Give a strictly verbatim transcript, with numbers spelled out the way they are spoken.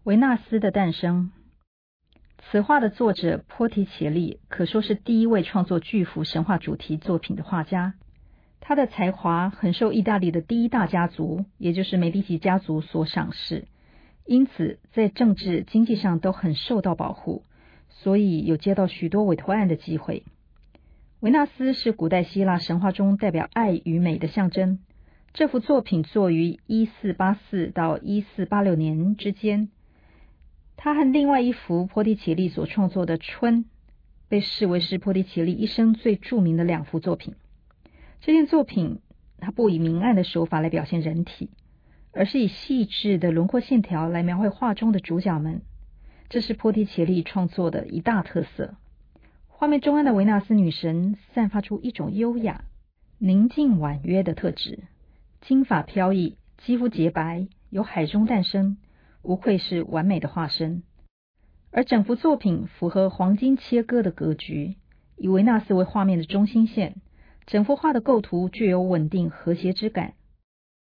维纳斯的诞生。此画的作者波提切利可说是第一位创作巨幅神话主题作品的画家，他的才华很受意大利的第一大家族，也就是梅第奇家族所赏识，因此在政治经济上都很受到保护，所以有接到许多委托案的机会。维纳斯是古代希腊神话中代表爱与美的象征。这幅作品作于一四八四到一四八六年之间，他和另外一幅波提切利所创作的《春》被视为是波提切利一生最著名的两幅作品。这件作品他不以明暗的手法来表现人体，而是以细致的轮廓线条来描绘画中的主角们，这是波提切利创作的一大特色。画面中央的维纳斯女神散发出一种优雅、宁静婉约的特质，金发飘逸，肌肤洁白，由海中诞生，无愧是完美的化身。而整幅作品符合黄金切割的格局，以维纳斯为画面的中心线，整幅画的构图具有稳定和谐之感，